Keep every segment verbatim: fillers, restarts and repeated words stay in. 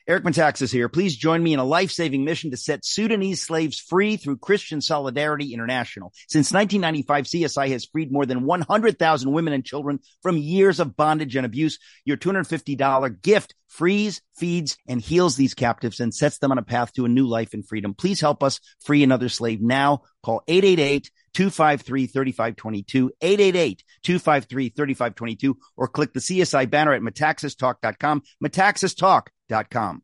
Eric Metaxas here. Please join me in a life-saving mission to set Sudanese slaves free through Christian Solidarity International. Since nineteen ninety-five, C S I has freed more than one hundred thousand women and children from years of bondage and abuse. Your two hundred fifty dollars gift frees, feeds, and heals these captives and sets them on a path to a new life in freedom. Please help us free another slave now. Call eight eight eight, two five three, three five two two, eight eight eight, two five three, three five two two, or click the C S I banner at metaxas talk dot com, metaxas talk dot com.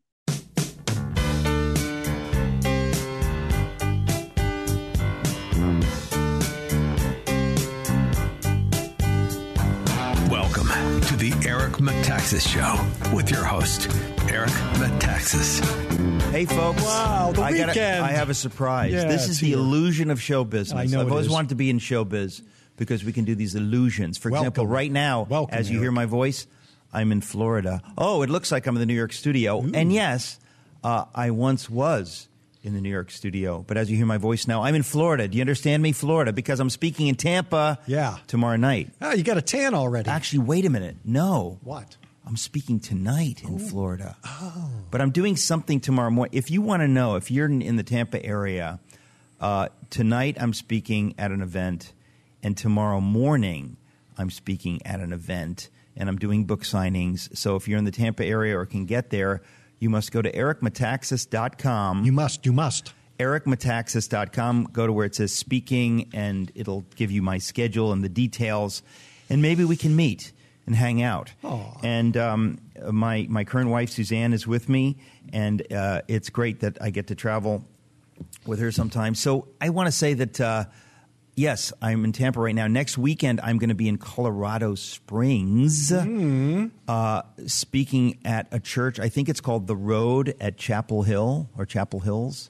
Welcome to the Eric Metaxas Show with your host, Eric Metaxas. Hey, folks. Wow, the I weekend. Gotta, I have a surprise. Yeah, this is the here. illusion of show business. I know I've it always is. wanted to be in showbiz because we can do these illusions. For Welcome. example, right now, Welcome, as you Eric. hear my voice, I'm in Florida. Oh, it looks like I'm in the New York studio. Ooh. And yes, uh, I once was in the New York studio. But as you hear my voice now, I'm in Florida. Do you understand me? Florida, because I'm speaking in Tampa Yeah. tomorrow night. Oh, you got a tan already. Actually, wait a minute. No. What? I'm speaking tonight in Florida. Oh. But I'm doing something tomorrow morning. If you want to know, if you're in, in the Tampa area, uh, tonight I'm speaking at an event, and tomorrow morning I'm speaking at an event, and I'm doing book signings. So if you're in the Tampa area or can get there, you must go to eric metaxas dot com. You must. You must. eric metaxas dot com. Go to where it says speaking, and it'll give you my schedule and the details, and maybe we can meet and hang out. Aw. And um, my my current wife, Suzanne, is with me, and uh, it's great that I get to travel with her sometimes. So I want to say that, uh, yes, I'm in Tampa right now. Next weekend, I'm going to be in Colorado Springs, Mm. uh, speaking at a church. I think it's called The Road at Chapel Hill or Chapel Hills.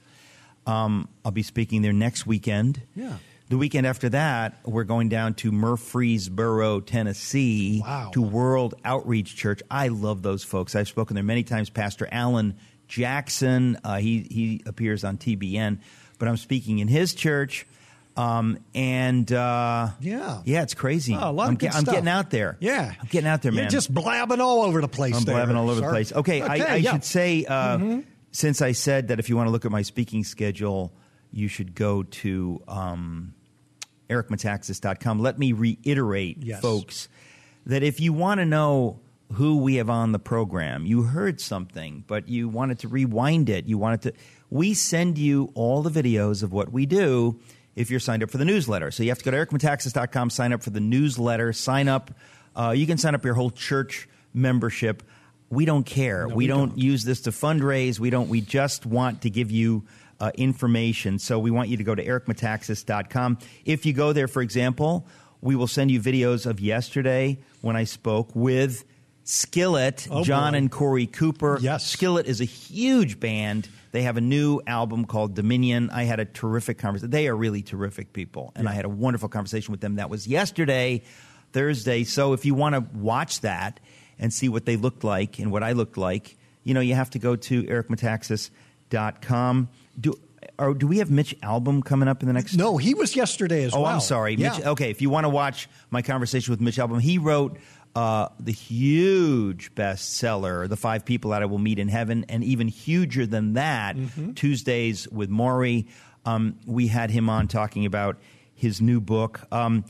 Um, I'll be speaking there next weekend. Yeah. The weekend after that, we're going down to Murfreesboro, Tennessee, Wow. to World Outreach Church. I love those folks. I've spoken there many times. Pastor Alan Jackson, uh, he he appears on T B N, but I'm speaking in his church, um, and uh, Yeah. yeah, it's crazy. Oh, a lot of I'm, good I'm stuff. getting out there. Yeah. I'm getting out there, man. You're just blabbing all over the place I'm there, blabbing all over sir. the place. Okay, I, I yeah. should say, uh, since I said that if you want to look at my speaking schedule, you should go to um, eric metaxas dot com. Let me reiterate, Yes. folks, that if you want to know who we have on the program, you heard something, but you wanted to rewind it, you wanted to, we send you all the videos of what we do if you're signed up for the newsletter. So you have to go to eric metaxas dot com, sign up for the newsletter, sign up. Uh, you can sign up your whole church membership. We don't care. No, we, we don't, don't. use this to fundraise. We don't. We just want to give you uh, information. So we want you to go to eric metaxas dot com. If you go there, for example, we will send you videos of yesterday when I spoke with Skillet, Oh, John boy. and Corey Cooper. Yes. Skillet is a huge band. They have a new album called Dominion. I had a terrific conversation. They are really terrific people, and I had a wonderful conversation with them. That was yesterday, Thursday. So if you want to watch that and see what they looked like and what I looked like, you know, you have to go to eric metaxas dot com. Do or do we have Mitch Albom coming up in the next? No, he was yesterday as Oh, well. I'm sorry. Yeah. Mitch, okay, if you want to watch my conversation with Mitch Albom, he wrote uh, the huge bestseller, The Five People That I Will Meet in Heaven, and even huger than that, Mm-hmm. Tuesdays with Maury. Um, we had him on talking about his new book. Um,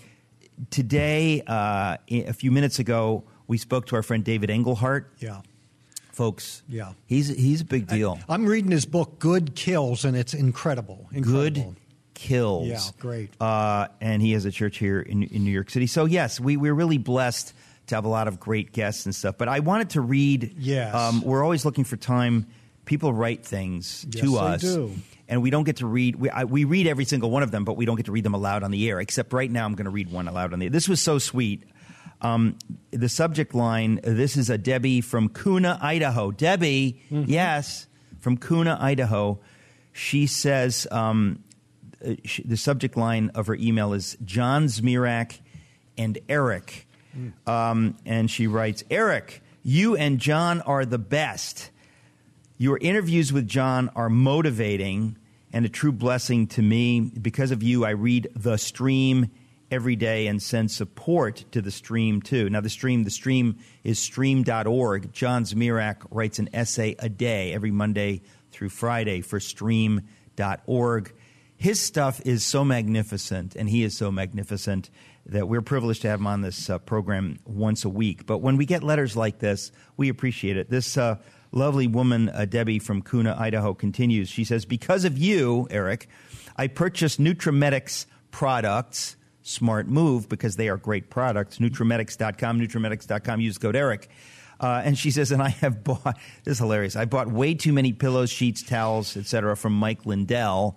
today, uh, a few minutes ago, we spoke to our friend David Engelhart. Yeah. Folks, Yeah. he's, he's a big deal. I'm reading his book, Good Kills, and it's incredible. Incredible. Good Kills. Yeah, great. Uh, and he has a church here in, in New York City. So, yes, we, we're really blessed to have a lot of great guests and stuff. But I wanted to read. Yes. Um, we're always looking for time. People write things Yes, to they us. do. And we don't get to read. We, I, we read every single one of them, but we don't get to read them aloud on the air. Except right now I'm going to read one aloud on the air. This was so sweet. Um, the subject line, this is a Debbie from Kuna, Idaho. Debbie, Mm-hmm. yes, from Kuna, Idaho. She says, um, uh, she, the subject line of her email is John Zmirak and Eric. Mm. Um, and she writes, Eric, you and John are the best. Your interviews with John are motivating and a true blessing to me. Because of you, I read The Stream every day and send support to the stream, too. Now, the stream, the stream is stream dot org. John Zmirak writes an essay a day every Monday through Friday for stream dot org. His stuff is so magnificent, and he is so magnificent that we're privileged to have him on this uh, program once a week. But when we get letters like this, we appreciate it. This uh, lovely woman, uh, Debbie from Kuna, Idaho, continues. She says, because of you, Eric, I purchased NutriMedics products. Smart move, because they are great products. Nutrimedics dot com, Nutrimedics dot com. Use code Eric. Uh, and she says, and I have bought, this is hilarious, I bought way too many pillows, sheets, towels, et cetera from Mike Lindell.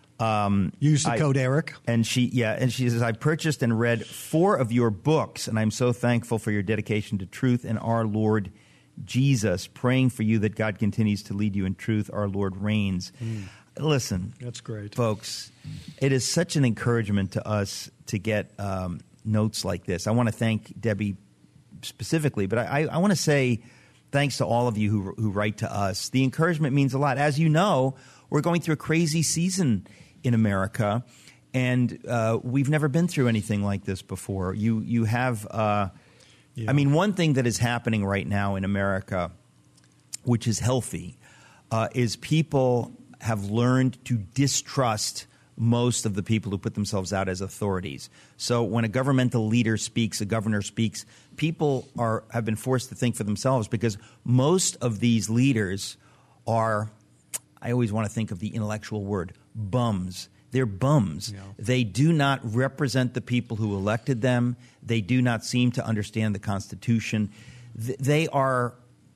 Um, Use the I, code Eric. And she, yeah, and she says, I purchased and read four of your books, and I'm so thankful for your dedication to truth and our Lord Jesus. Praying for you that God continues to lead you in truth. Our Lord reigns. Mm. Listen, that's great, folks. It is such an encouragement to us to get um, notes like this. I want to thank Debbie specifically, but I, I want to say thanks to all of you who, who write to us. The encouragement means a lot. As you know, we're going through a crazy season in America, and uh, we've never been through anything like this before. You you have, uh, yeah. I mean, one thing that is happening right now in America, which is healthy, uh, is people have learned to distrust most of the people who put themselves out as authorities. So when a governmental leader speaks, a governor speaks, people are have been forced to think for themselves, because most of these leaders are, I always want to think of the intellectual word, bums. They're bums. Yeah. They do not represent the people who elected them. They do not seem to understand the Constitution. Th- they are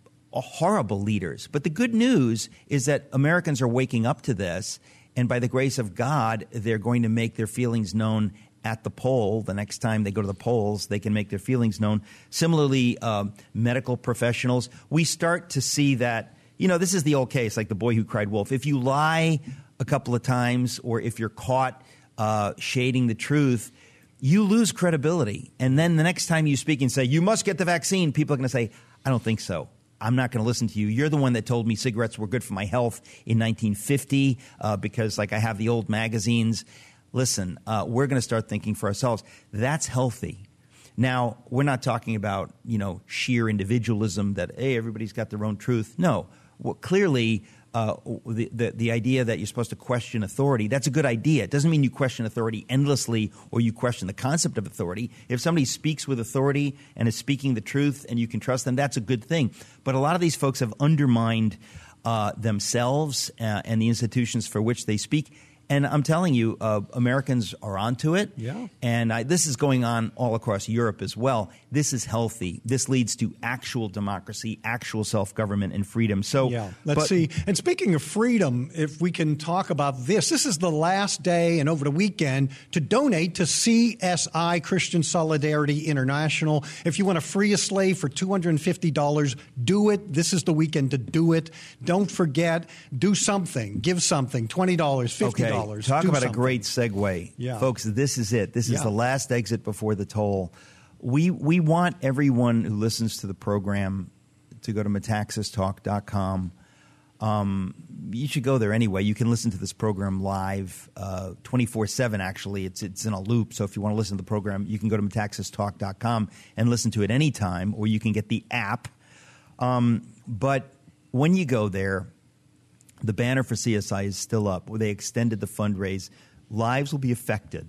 horrible leaders. But the good news is that Americans are waking up to this, and by the grace of God, they're going to make their feelings known at the poll. The next time they go to the polls, they can make their feelings known. Similarly, uh, medical professionals, we start to see that, you know, this is the old case, like the boy who cried wolf. If you lie a couple of times, or if you're caught uh, shading the truth, you lose credibility. And then the next time you speak and say, you must get the vaccine, people are going to say, I don't think so. I'm not going to listen to you. You're the one that told me cigarettes were good for my health in nineteen fifty uh, because, like, I have the old magazines. Listen, uh, we're going to start thinking for ourselves. That's healthy. Now, we're not talking about, you know, sheer individualism that, hey, everybody's got their own truth. No. Well, clearly, uh, the, the the idea that you're supposed to question authority, that's a good idea. It doesn't mean you question authority endlessly or you question the concept of authority. If somebody speaks with authority and is speaking the truth and you can trust them, that's a good thing. But a lot of these folks have undermined uh, themselves uh, and the institutions for which they speak. And I'm telling you, uh, Americans are onto it. Yeah. And I, this is going on all across Europe as well. This is healthy. This leads to actual democracy, actual self-government and freedom. So yeah, let's but, see. And speaking of freedom, if we can talk about this, this is the last day and over the weekend to donate to C S I, Christian Solidarity International. If you want to free a slave for two hundred fifty dollars, do it. This is the weekend to do it. Don't forget, do something. Give something, twenty dollars, fifty dollars. Okay. Talk about something. a great segue. Yeah. Folks, this is it. This is yeah. the last exit before the toll. We we want everyone who listens to the program to go to metaxas talk dot com. Um, you should go there anyway. You can listen to this program live uh, twenty-four seven, actually. It's it's in a loop, so if you want to listen to the program, you can go to metaxas talk dot com and listen to it anytime, or you can get the app. Um, but when you go there, the banner for C S I is still up, where they extended the fundraise. Lives will be affected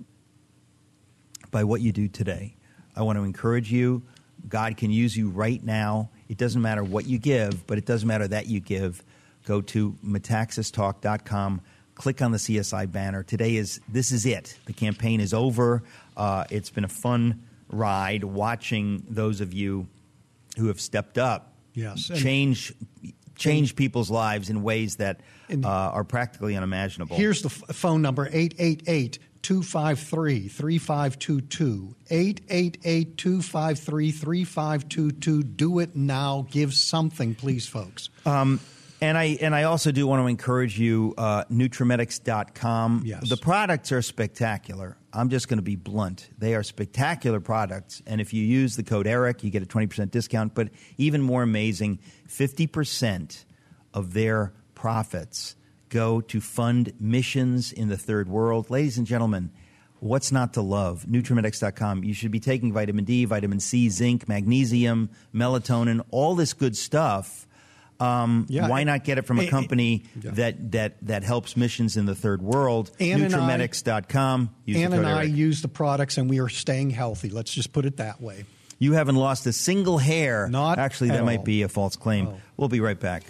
by what you do today. I want to encourage you. God can use you right now. It doesn't matter what you give, but it does matter that you give. Go to metaxas talk dot com. Click on the C S I banner. Today is this is it. The campaign is over. Uh, it's been a fun ride watching those of you who have stepped up yes. change change people's lives in ways that uh, are practically unimaginable. Here's the f- phone number, eight eight eight, two five three, three five two two, eight eight eight, two five three, three five two two. Do it now. Give something, please, folks. Um, and I and I also do want to encourage you, uh, Nutrimedics dot com. Yes. The products are spectacular. I'm just going to be blunt. They are spectacular products. And if you use the code ERIC, you get a twenty percent discount. But even more amazing, fifty percent of their profits go to fund missions in the third world. Ladies and gentlemen, What's not to love? Nutrimedix dot com. You should be taking vitamin D, vitamin C, zinc, magnesium, melatonin, all this good stuff. Um, yeah, why not get it from a company yeah. that, that, that helps missions in the third world? Nutrimedix dot com. Ann and I use the products, and we are staying healthy. Let's just put it that way. You haven't lost a single hair. Not Actually, that all. might be a false claim. Oh. We'll be right back.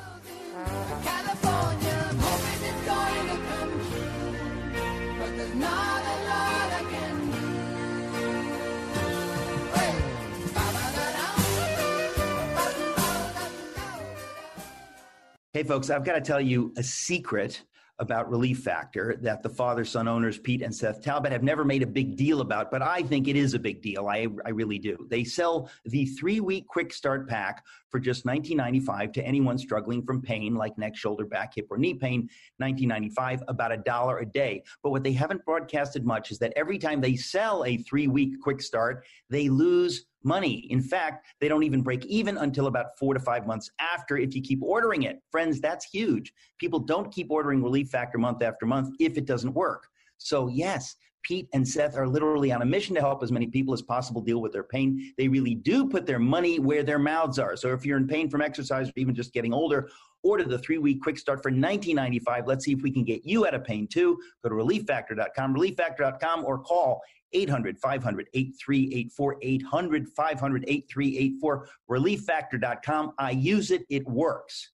Hey, folks, I've got to tell you a secret about Relief Factor that the father-son owners, Pete and Seth Talbot, have never made a big deal about, but I think it is a big deal. I, I really do. They sell the three-week quick start pack for just nineteen ninety-five dollars to anyone struggling from pain like neck, shoulder, back, hip, or knee pain, nineteen ninety-five dollars, about a dollar a day. But what they haven't broadcasted much is that every time they sell a three-week quick start, they lose money. In fact, they don't even break even until about four to five months after if you keep ordering it. Friends, that's huge. People don't keep ordering Relief Factor month after month if it doesn't work. So yes, Pete and Seth are literally on a mission to help as many people as possible deal with their pain. They really do put their money where their mouths are. So if you're in pain from exercise or even just getting older, order the three-week quick start for nineteen ninety-five dollars. Let's see if we can get you out of pain too. Go to relief factor dot com, relief factor dot com, or call eight hundred, five hundred, eight three eight four, eight hundred, five hundred, eight three eight four, relief factor dot com. I use it. It works.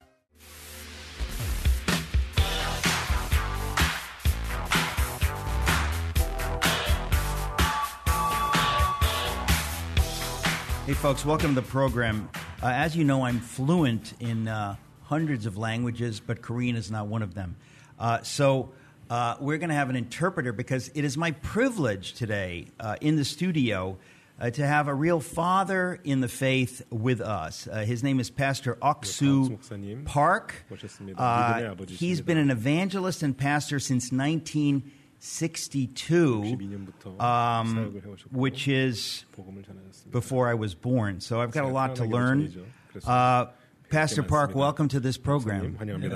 Hey, folks, welcome to the program. Uh, as you know, I'm fluent in uh, hundreds of languages, but Korean is not one of them. Uh, so uh, we're going to have an interpreter because it is my privilege today uh, in the studio uh, to have a real father in the faith with us. Uh, his name is Pastor Oksu Park. Uh, he's been an evangelist and pastor since nineteen sixty-two, um, which is before I was born. So I've got a lot to learn. Uh, Pastor Park, welcome to this program.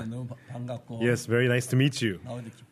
Yes, very nice to meet you.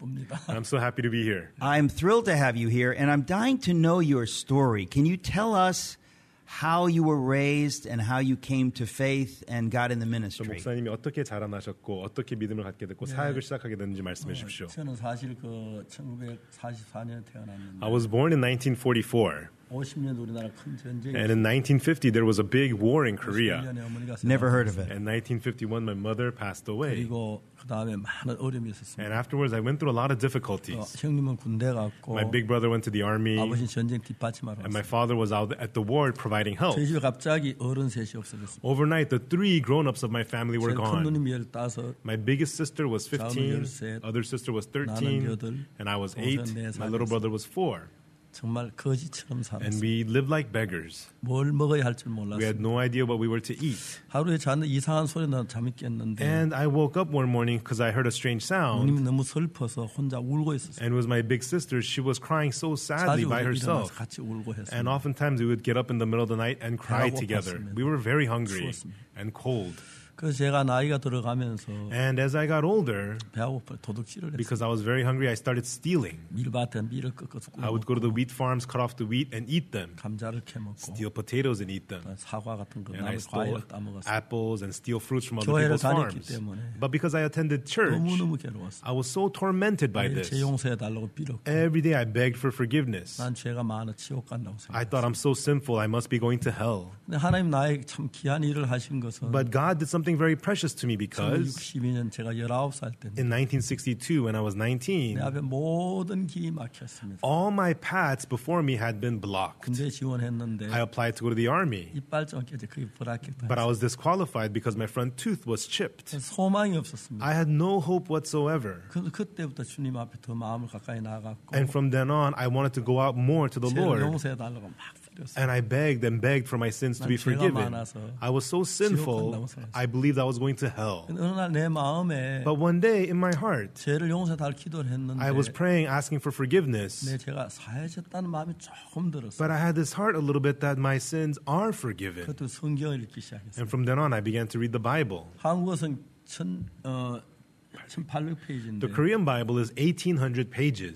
I'm so happy to be here. I'm thrilled to have you here, and I'm dying to know your story. Can you tell us how you were raised and how you came to faith and got in the ministry? 목사님이 어떻게 자라나셨고 어떻게 믿음을 갖게 됐고 사역을 시작하게 됐는지 말씀해 주십시오. 저는 사실 그 천구백사십사 년에 태어났는데 I was born in nineteen forty-four. 오십 년 우리나라 큰 전쟁이 And in nineteen fifty there was a big war in Korea. Never heard of it. In nineteen fifty-one my mother passed away. 그리고 그다음에 많은 어려움이 있었습니다. And afterwards I went through a lot of difficulties. 형님은 군대 갔고 My big brother went to the army. 아버지 전쟁 뒷받침하러 And my father was out at the war providing help. 저희 집에 갑자기 어른 셋이 없어졌습니다. Overnight the three grown-ups of my family were 큰 gone. 누님이 열다섯, My biggest sister was fifteen, 열셋, other sister was 나는 thirteen, 여덟, and I was eight. 동생 네 My little brother was four. 정말 거지처럼 And 살았어요. we lived like beggars. 뭘 먹어야 할 줄 We had 몰랐어요. no idea what we were to eat. 하루에 잤는데 이상한 소리 나서 잠이 깼는데 And I woke up one morning because I heard a strange sound. 누님이 너무 슬퍼서 혼자 울고 있었어요. And it was my big sister. She was crying so sadly 자주 by 일어나서 herself. 같이 울고 했어요. And oftentimes we would get up in the middle of the night and cry 배가 together. 고팠습니다. We were very hungry 추웠습니다. and cold. 그래서 제가 나이가 들어가면서 And as I got older, 배가 고파 도둑질을 했어요. because I was very hungry, I started stealing. 밀밭에 밀을 꺾어서 I would go to the wheat farms, cut off the wheat, and eat them. 감자를 캐먹고 Steal potatoes and eat them. 사과 같은 거 And I 남의 stole 과일을 따먹었어요. apples and steal fruits from other 교회를 people's 다녔기 farms. 때문에 But because I attended church, 너무너무 괴로웠어요. I was so tormented by 매일 this. 제 용서해달라고 빌었고 Every day I begged for forgiveness. 난 죄가 많아 지옥 간다고 I thought 생각했어요. I'm so sinful, I must be going to hell. 근데 하나님 나에게 참 귀한 일을 하신 것은 But God did something very precious to me because 천구백육십이 년 제가 열아홉 살 때 in nineteen sixty-two, when I was nineteen, 내 앞에 모든 길이 막혔습니다. all my paths before me had been blocked. 군대 지원했는데 I applied to go to the army, 이빨 좀 깨져 그게 불합격다. but I was disqualified because my front tooth was chipped. 소망이 없었습니다. I had no hope whatsoever. 그, 그때부터 주님 앞에 더 마음을 가까이 나아갔고 And from then on, I wanted to go out more to the 죄를 Lord. 용서해달라고 막 빌었어요. And I begged and begged for my sins to be 난 죄가 forgiven. 많아서 I was so sinful, 간다고 생각했어요. I believed I was going to hell. 근데 어느 날 내 마음에 But one day in my heart, 죄를 용서해달 기도를 했는데 I was praying, asking for forgiveness. 내 죄가 사해졌다는 마음이 조금 들었어요. But I had this heart a little bit that my sins are forgiven. 그것도 성경을 읽기 시작했어요. And from then on, I began to read the Bible. 한국어는 천, 어, 천팔백 페이지인데 The Korean Bible is eighteen hundred pages.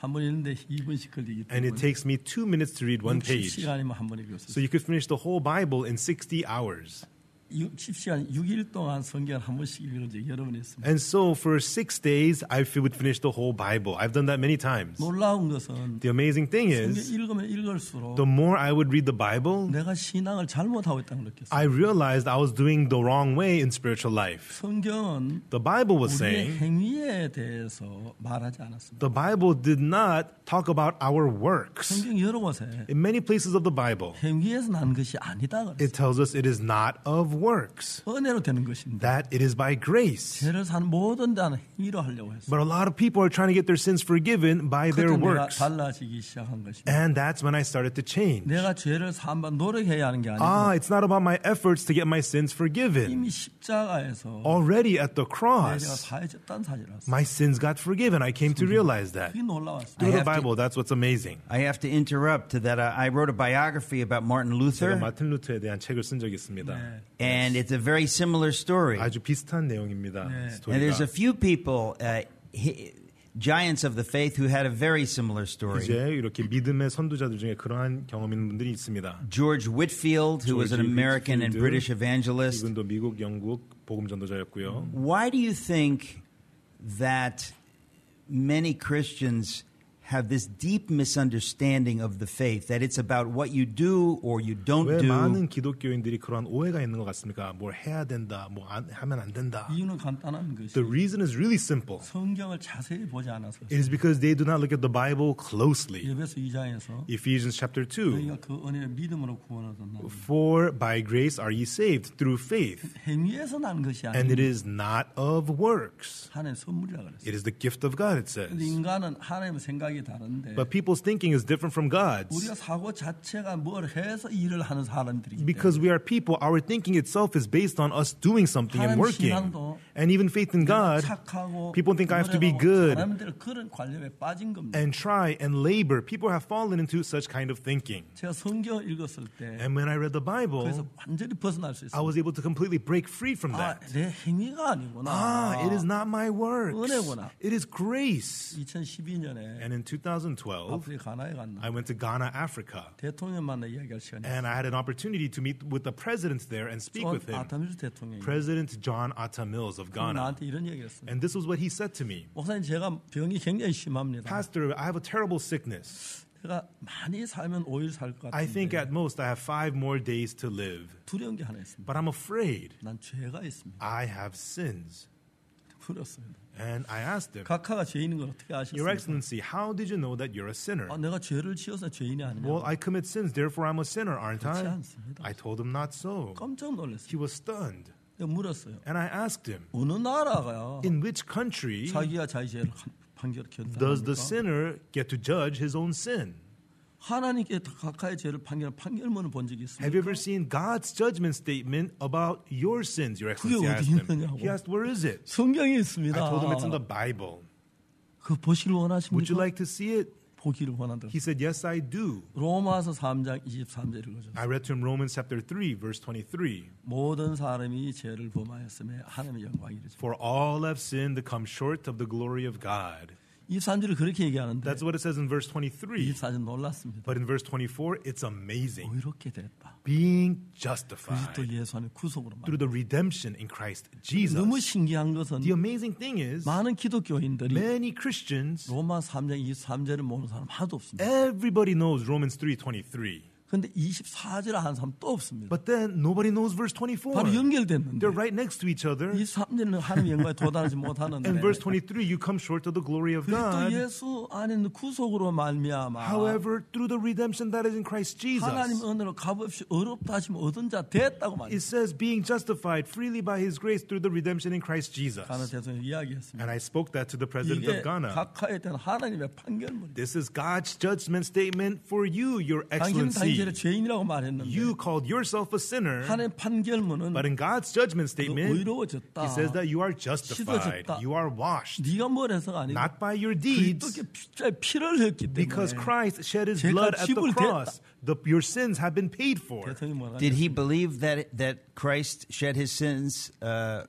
한 번 읽는데 이 분씩 걸리기 And it 때문에 takes me two minutes to read one page. 육십 시간이면 한 번 읽을 수 So 있어요. you could finish the whole Bible in sixty hours. 육십 시간, 육 일 동안 성경을 한 번씩 읽은 적이 여러 번 있습니다. And so for six days, I would finish the whole Bible. I've done that many times. 놀라운 것은 The amazing thing 성경 is, 읽으면 읽을수록 the more I would read the Bible, 내가 신앙을 잘못하고 있다는 걸 느꼈어요. I realized I was doing the wrong way in spiritual life. 성경은 The Bible was 우리의 saying, 행위에 대해서 말하지 않았습니다. the Bible did not talk about our works. 성경 여러 곳에 In many places of the Bible, 행위에서 난 것이 아니다 그랬어요. it tells us it is not of works, 은혜로 되는 것인데 that it is by grace. 죄를 사는 모든 자는 행위로 하려고 했어요. But a lot of people are trying to get their sins forgiven by their 그때 내가 works. 달라지기 시작한 것입니다. And that's when I started to change. 내가 죄를 삼바 노력해야 하는 게 아니고 Ah, it's not about my efforts to get my sins forgiven. 이미 십자가에서 Already at the 내가 cross, 사해졌다는 사실을 알았어요. my sins got forgiven. I came to realize that. 그게 놀라웠어요. Through I the have to- Bible, that's what's amazing. I have to interrupt to that. Uh, I wrote a biography about Martin 제가 Luther, 마틴 루터에 대한 책을 쓴 적이 있습니다. and it's a very similar story. 아주 비슷한 내용입니다. And there's a 스토리가. few people, uh, hi- giants of the faith, who had a very similar story. 이제 이렇게 믿음의 선두자들 중에 그러한 경험 있는 분들이 있습니다. George Whitfield, who was an George American and Whitfield. British evangelist. 이분도 미국, 영국 복음 전도자였고요. Why do you think that many Christians have this deep misunderstanding of the faith, that it's about what you do or you don't 왜 do? 많은 기독교인들이 그러한 오해가 있는 것 같습니까? 뭘 해야 된다, 뭐 안, 하면 안 된다. 이유는 간단한 것이 The reason is really simple. 성경을 자세히 보지 않아서 It is because they do not look at the Bible closely. 예배서 이 장에서 Ephesians chapter two. 너희가 그 은혜를 믿음으로 구원을 얻었나 For by grace are ye saved through faith, 행위에서 난 것이 and it 아니고 is not of works. 하나님의 선물이라 그랬어요. It is the gift of God, it says. 근데 인간은 하나님의 생각이 다른데 But people's thinking is different from God's. 우리가 사고 자체가 뭘 해서 일을 하는 사람들이기 Because 때문에 we are people, our thinking itself is based on us doing something and 하나님 working. 신앙도 And even faith in God, 착하고 people think I have to be 노력하고 good 사람들은 그런 관념에 빠진 겁니다. and try and labor. People have fallen into such kind of thinking. 제가 성경을 읽었을 때 And when I read the 그래서 Bible, 완전히 벗어날 수 I 있어요. was able to completely break free from 아, that. 내 행위가 아니구나. Ah, it is not my works. 은혜구나. It is grace. 이천십이 년에 And in twenty twelve, 아프리카 가나에 갔나. I went to Ghana, Africa. 대통령 만나 이야기할 시간이 And I had an opportunity to meet with the president there and speak 존 with him. 아타밀스 대통령이 President John Atta Mills of Ghana. 나한테 이런 얘기를 했어요. And this was what he said to me. 목사님 제가 병이 굉장히 심합니다. Pastor, I have a terrible sickness. 제가 많이 살면 오 일 살 것 I think 같은데 at most I have five more days to live. 두려운 게 하나 있습니다. But I'm afraid 난 죄가 있습니다. I have sins. 그렇습니다. And I asked him, 각하가 죄인인 걸 어떻게 Your 아셨습니까? Excellency, how did you know that you're a sinner? 아, 내가 죄를 지어서 죄인이 아니냐. Well, I commit sins, therefore I'm a sinner, aren't 그렇지 I? 않습니다. I told him not so. 깜짝 He 놀랐어요. was stunned. 내가 물었어요. And I asked him, 어느 나라가요? In which country 자기가 자기 죄를 판결 does the 결단합니까? sinner get to judge his own sin? 하나님께 각하의 죄를 판결한 판결문을 본 적이 Have you 있습니까? ever seen God's judgment statement about your sins, Your 그게 Excellency? I 어디 asked him. 있느냐고. He asked, Where is it? 성경에 I 있습니다. told him it's in the Bible. 그 보시를 Would you 원하십니까? like to see it? 보기를 원한다. He said, Yes, I do. 로마서 삼 장 이십삼 절을 읽어줬어요. I read to him Romans chapter three, verse twenty-three. 모든 사람이 죄를 범하였음에 하나님의 영광이 이르죠. For all have sinned to come short of the glory of God. 이십삼 절을 그렇게 얘기하는데 That's what it says in verse twenty-three. 이십사 절 놀랐습니다. But in verse twenty-four, it's amazing. 의롭게 됐다. Being 그리스도 justified 예수 안에 구속으로 through 말. the redemption in Christ Jesus. 너무 신기한 것은 The amazing thing is, 많은 기독교인들이 many Christians, 로마 삼 장 이십삼 절을 모르는 사람 하나도 없습니다. everybody knows Romans three twenty-three. 그런데 이십사 절을 아는 사람 또 없습니다. But then nobody knows verse twenty-four. 바로 연결됐는데 They're right next to each other. 이십삼 절은 하나님의 영광에 도달하지 못하는데 And verse twenty-three, you come short of the glory of 그리스도 God. 예수 안에 있는 구속으로 말미암아 However, through the redemption that is in Christ 하나님 Jesus, 은혜로 값없이 어렵다 하시면 얻은 자 됐다고 it 말합니다. says being justified freely by His grace through the redemption in Christ Jesus. 가나 대통령 이야기했습니다. And I spoke that to the president 이게 of Ghana. 각하에 대한 하나님의 판결문입니다. This is God's judgment statement for you, Your 당신은 당신의 Excellency. 죄인이라고 말했는데 You called yourself a sinner, 하나님 판결문은 but in God's judgment 너 statement, 의로워졌다. He says that you are justified, 씻어졌다. you are washed, 네가 뭘 해서가 아니고 not by your deeds, 그리스도께 피- 피를 흘렸기 because 때문에 Christ shed His 죄가 blood at the 지불됐다. cross. The, your sins have been paid for. 대통령이 뭐라 Did he believe that that Christ shed his sins uh,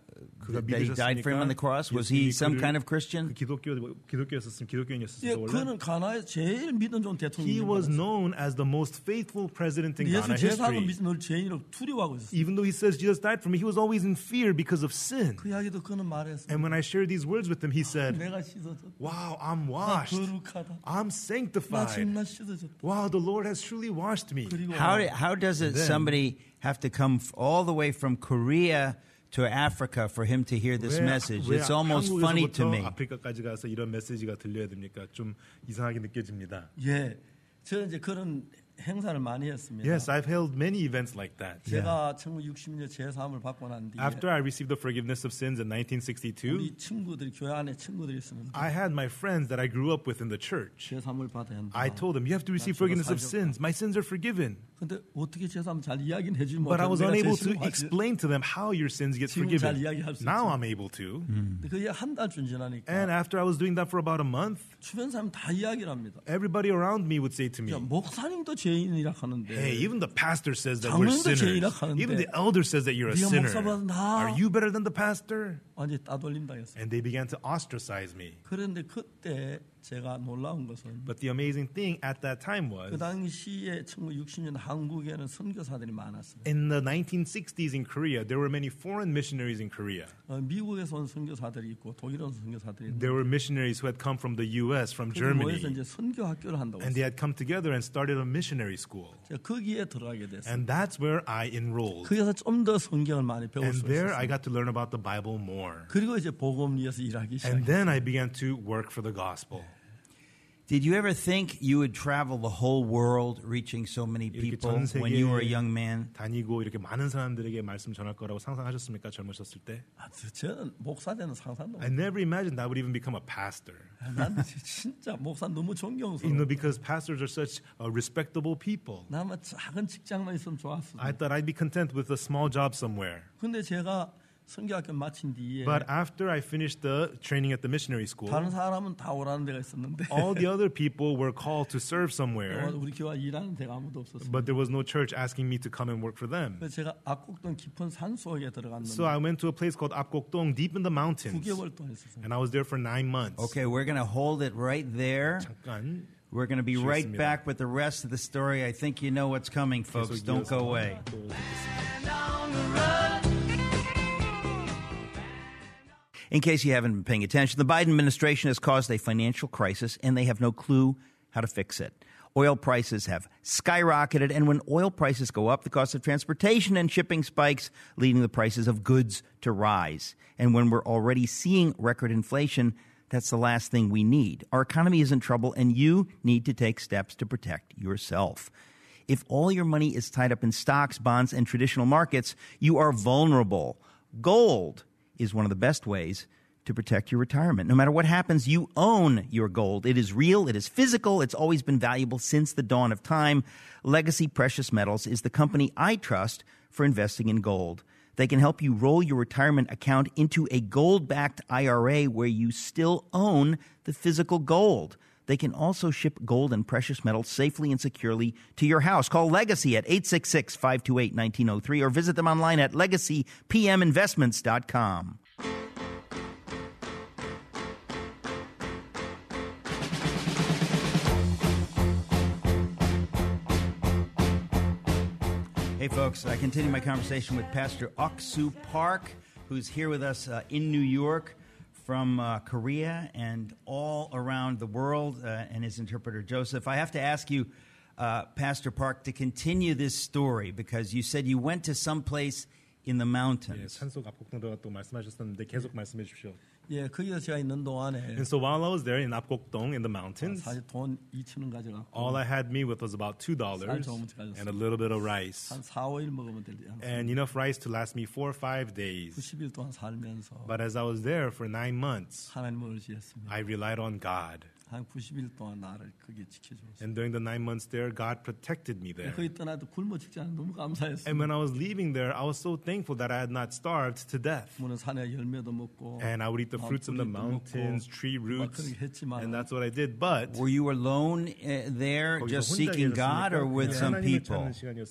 그가 that he died for him on the cross? Was he some kind of Christian? 기독교 기독교였었으면 기독교인이었었어 예, 원래. 그는 가나에 제일 믿음 좋은 He 대통령인 was 거였어요. known as the most faithful president in 예수 Ghana 제사하고 history. 믿으면 늘 죄인이라고 두려워하고 있었어요. Even though he says Jesus died for me, he was always in fear because of sin. 그 이야기도 그는 말했어요. And when I shared these words with him, he said, 내가 씻어졌다. wow, I'm 나 washed. 거룩하다. I'm 나 sanctified. 정말 씻어졌다. Wow, the Lord has truly washed me. 그리고 How do, how does it then- somebody have to come f- all the way from Korea to Africa for him to hear this 왜- message? 왜 It's almost funny to 한국에서부터 me. 아프리카까지 가서 이런 메시지가 들려야 됩니까? 좀 이상하게 느껴집니다. 예, 저는 이제 그런 행사를 많이 했습니다. Yes, I've held many events like that. 제가 천구백육십 년 제사함을 받고 난 뒤에 After I received the forgiveness of sins in nineteen sixty-two, 우리 친구들이 교회 안에 친구들이 있었는데 I had my friends that I grew up with in the church. 제사함을 받아야 한다. I told them, you have to receive forgiveness of sins. My sins are forgiven. 근데 어떻게 제사함 잘 이야기는 해주지 But I was 못하고 unable to explain to them how your sins get 지금 잘 forgiven. 이야기할 수 Now 있죠. I'm able to. 그게 한 달쯤 지나니까 And after I was doing that for about a month, 주변 사람 다 이야기를 합니다. everybody around me would say to me, 야, 목사님도 죄인이라 하는데 hey, even the pastor says that we're 장로님도 sinners. 죄인이라 하는데 Even the elder says that you're a 네가 sinner. 목사보다 나아. Are you better than the pastor? 완전히 따돌린다 했어요. And they began to ostracize me. 그런데 그때 제가 놀라운 것은 But the amazing thing at that time was, 그 당시에 천구백육십 년 한국에는 선교사들이 많았습니다. in the nineteen sixties in Korea, there were many foreign missionaries in Korea. 어, 미국에서 온 선교사들이 있고 독일에서 온 선교사들이 있고 There were missionaries who had come from the U S, from 그들이 모여서 Germany, 이제 선교 학교를 한다고 and they 했어요. had come together and started a missionary school. 제가 거기에 들어가게 됐어요. And that's where I enrolled. 거기서 좀 더 성경을 많이 배울 And 수 there I 있었어요. got to learn about the Bible more. 그리고 이제 복음 위해서 일하기 And 시작했어요. then I began to work for the gospel. Did you ever think you would travel the whole world reaching so many 이렇게 people 전 세계에 when you were a young man? 다니고 이렇게 많은 사람들에게 말씀 전할 거라고 상상하셨습니까? 젊으셨을 때? 아, 저- 저는 목사 되는 상상도 I never imagined I would even become a pastor. 난 진짜 목사 너무 You know, 존경스러워. because pastors are such uh, respectable people. 나만 작은 직장만 있으면 좋았어. I thought I'd be content with a small job somewhere. 근데 제가 선교학교 마친 뒤에 But after I finished the training at the missionary school, 다른 사람은 다 오라는 데가 있었는데 all the other people were called to serve somewhere, 우리 교회 일하는 데가 아무도 없었어요. but there was no church asking me to come and work for them. 그래서 제가 앞곡동 깊은 산 속에 들어갔는데 So I went to a place called Apgokdong, deep in the 구 mountains, 개월 동안 있었어요. and I was there for nine months. Okay, we're going to hold it right there. 잠깐. We're going to be right 좋습니다. back with the rest of the story. I think you know what's coming, folks. 계속 Don't 이어서 go away. 또 듣겠습니다. In case you haven't been paying attention, the Biden administration has caused a financial crisis and they have no clue how to fix it. Oil prices have skyrocketed, and when oil prices go up, the cost of transportation and shipping spikes, leading the prices of goods to rise. And when we're already seeing record inflation, that's the last thing we need. Our economy is in trouble, and you need to take steps to protect yourself. If all your money is tied up in stocks, bonds, and traditional markets, you are vulnerable. Gold is one of the best ways to protect your retirement. No matter what happens, you own your gold. It is real. It is physical. It's always been valuable since the dawn of time. Legacy Precious Metals is the company I trust for investing in gold. They can help you roll your retirement account into a gold-backed I R A where you still own the physical gold. They can also ship gold and precious metals safely and securely to your house. Call Legacy at eight six six, five two eight, one nine zero three or visit them online at legacy p m investments dot com. Hey, folks, I continue my conversation with Pastor Ok-Soo Park, who's here with us uh, in New York from uh, Korea and all around the world, uh, and his interpreter, Joseph. I have to ask you, uh, Pastor Park, to continue this story, because you said you went to some place in the 예, mountains. 산속 압곡동도 또 말씀하셨었는데 계속 말씀해 주십시오. 예, 거기서 제가 있는 동안에 And so while I was there in Apgokdong in the mountains, 사실 돈 이천 원 가져갔고 all I had me with was about two dollars and a little bit of rice. 한 사, 오 일 먹으면 되지 않습니까? And enough rice to last me four or five days. 구십 일 동안 살면서 But as I was there for nine months, 하나님을 의지했습니다. I relied on God. 한 구십 일 동안 나를 거기 지켜줬어요. And during the nine months there, God protected me there. 거기 떠나도 굶어 죽지 않아 너무 감사했어요. And when I was leaving there, I was so thankful that I had not starved to death. 문은 산에 열매도 먹고, And I would eat the fruits of the mountains, tree roots, and that's what I did. But were you alone uh, there, just seeking God, or with some people?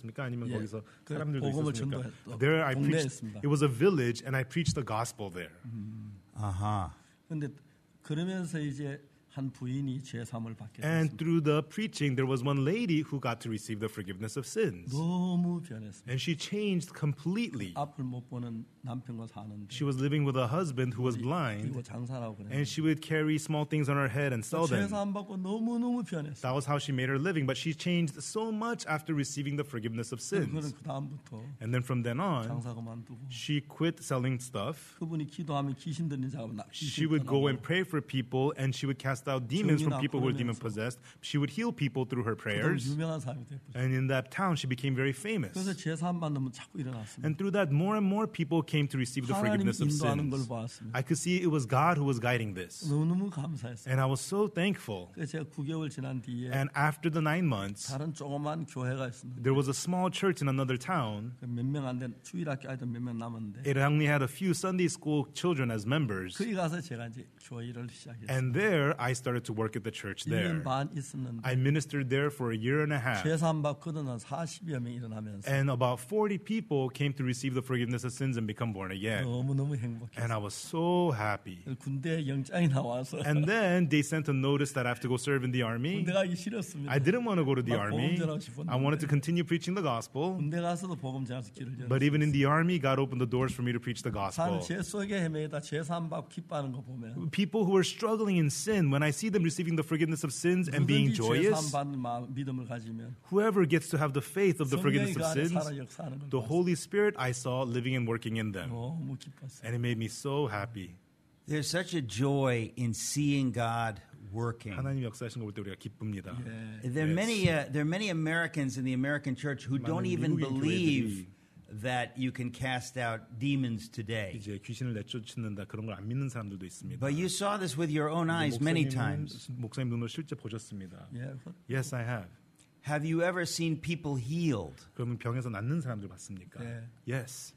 There, I preached. It was a village, and I preached the gospel there. Uh-huh. 근데 그러면서 이제 한 부인이 제삼을 받게 And 됐습니다. through the preaching, there was one lady who got to receive the forgiveness of sins. 너무 변했습니다. And she changed completely. 앞을 못 보는 남편과 사는데 She was living with a husband who was blind, 그리고 장사라고 그래요. and she would carry small things on her head and sell them. 제삼 받고 너무 너무 변했어요. That was how she made her living, but she changed so much after receiving the forgiveness of 그는 sins. 그 다음부터 And then from then on, 장사 그만두고 she quit selling stuff. 그분이 기도하면 귀신 들린 사람 나 She would go and pray for people, and she would cast out demons from people who were demon possessed. She would heal people through her prayers. 유명한 사람이 됐어요. And in that town, she became very famous. 그래서 제삼 받으면 자꾸 일어났습니다. And through that, more and more people came to receive the 하나님 forgiveness of 인도하는 걸 sins. 보았습니다. I could see it was God who was guiding this. 너무너무 감사했어요. And I was so thankful. 그래서 제가 구 개월 지난 뒤에 And after the nine months, 다른 조그만 교회가 있었는데 there was a small church in another town. 몇 명 안 된 주일학교 아이들 몇 명 남았는데 It only had a few Sunday school children as members. 거기 가서 제가 이제 교회 일을 시작했어요. And there, I started to work at the church 일 년 there. 반 있었는데 I ministered there for a year and a half. 제삼 받거든 한 사십여 명 일어나면서 And about forty people came to receive the forgiveness of sins and become born again. 너무너무 행복했어요. And I was so happy. 군대에 영장이 나와서 And then they sent a notice that I have to go serve in the army. 군대 가기 싫었습니다. I didn't want to go to the 막 army. 복음 전하고 싶었는데. I wanted to continue preaching the gospel. 군대 가서도 복음 전해서 길을 열었어요. But even in the army, God opened the doors for me to preach the gospel. 사는 제 속에 헤매다 제삼 받고 기뻐하는 거 보면 People who are struggling in sin, when I see them receiving the forgiveness of sins and being 누구든지 joyous, 제삼 받는 마음, 믿음을 가지면 whoever gets to have the faith of the forgiveness 성령이 of 그 안에 sins, 살아 역사하는 걸 the 봤어요. Holy Spirit I saw living and working in them. 너무 기뻤어요. And it made me so happy. There's such a joy in seeing God working. 하나님 역사하신 걸 볼 때 우리가 기쁩니다. There are many uh, there are many Americans in the American church who don't 많은 even 미국인 believe 교회들이 that you can cast out demons today. 이제 귀신을 내쫓는다 그런 걸 안 믿는 사람들도 있습니다. But you saw this with your own eyes many times. 목사님 눈으로 실제 보셨습니다. 예, Yes, I have. Have you ever seen people healed? 그러면 병에서 낫는 사람들 봤습니까? 네. Yes.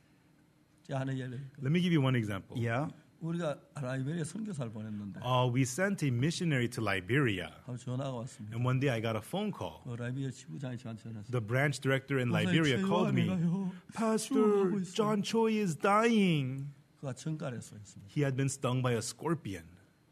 제가 하나 예를 Let me give you one example. Yeah. 우리가 라이베리아 선교사를 보냈는데 Uh, we sent a missionary to Liberia, 바로 전화가 왔습니다. and one day I got a phone call. 그 라이베리아 지부장이 저한테 전화했어요. The branch director in 목사님, Liberia 치료 called me. 안 해가요. Pastor, 수용하고 있어요. John Choi is dying. 그가 전갈에 서 있습니다. He had been stung by a scorpion.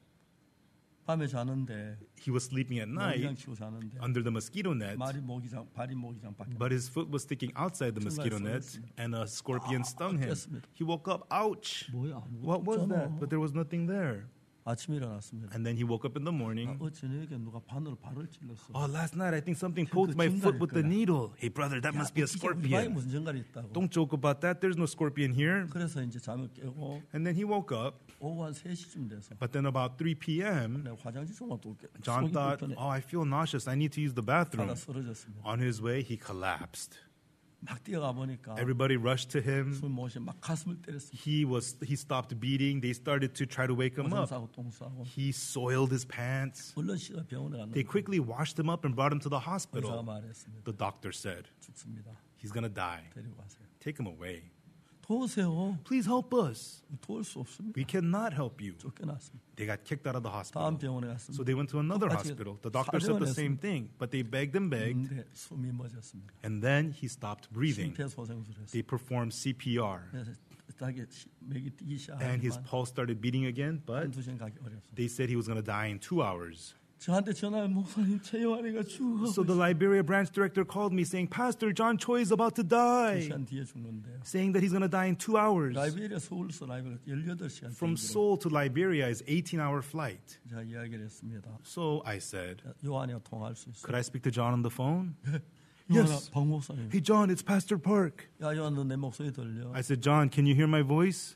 밤에 자는데 He was sleeping at 모기장 night 치고 자는데 under the mosquito net, 말이 모기장, 발이 모기장 밖에. but his foot was sticking outside the mosquito net, and a scorpion stung him. He woke up, ouch! 뭐야? What was that? But there was nothing there. 아침에 일어났습니다. And then he woke up in the morning. 어 저녁에 누가 바늘 발을 찔렀어. Oh, last night I think something poked my foot with the needle. Hey, brother, that must be a 우리 방에 scorpion. 무슨 정갈이 있다고. Don't joke about that. There's no scorpion here. 그래서 이제 잠을 깨고 And then he woke up, 오후 한 세 시쯤 돼서 but then about three p.m., 내가 화장실 좀만 또 올게. John thought, oh, I feel nauseous. I need to use the bathroom. 하다 쓰러졌습니다. On his way, he collapsed. 막 뛰어가 보니까 Everybody rushed to him. 술 못이 막 가슴을 때렸습니다. He was he stopped beating. They started to try to wake him 화장 up. 싸고 똥 싸고. He soiled his pants. 얼른 씨가 병원에 They 갔는데 quickly washed him up and brought him to the 의사가 hospital. 말했습니다. The doctor said, 죽습니다. he's gonna die. 데리고 가세요. Take him away. 도우세요. Please help us. 도울 수 없습니다. We cannot help you. 쫓겨났습니다. They got kicked out of the 다음 hospital. 병원에 갔습니다. So they went to another 똑같이 hospital. The doctor said the same thing, but they begged and begged, 근데 숨이 멎었습니다. and then he stopped breathing. 심폐소생술을 했어요. They performed C P R, 그래서 딱에 맥이 뛰기 and his 시작하지만 pulse started beating again, but 한두 시간 가기 어렵습니다. they said he was going to die in two hours. 저한테 전화해 목사님 최영환이가 죽어. So the Liberia branch director called me saying, Pastor, John Choi is about to 두 die, 시간 뒤에 죽는데요. saying that he's going to die in two hours. 라이베리아 서울서 라이베리아 열여덟 시간 From 비행기로 Seoul to Liberia is eighteen-hour flight. 제가 이야기를 했습니다. So I said, 요한이와 통화할 수 있어요. could I speak to John on the phone? 요한아, Yes. 박 목사님. Hey, John, it's Pastor Park. 야, 요한 너 내 목소리 들려? I said, John, can you hear my voice?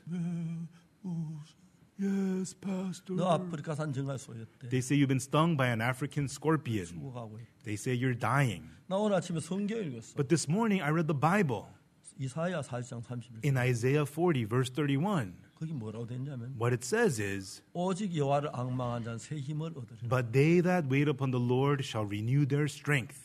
Yes, Pastor. 너 아프리카산 정갈 쏘였대. They say you've been stung by an African scorpion. 죽어가고 있대. They say you're dying. 나 오늘 아침에 성경 읽었어. But this morning I read the Bible 이사야 사 장 삼십일 절. in Isaiah forty, verse thirty-one. 거기 뭐라고 됐냐면 What it says is, 오직 여호와를 앙망한 자는 새 힘을 얻으리라. but they that wait upon the Lord shall renew their strength.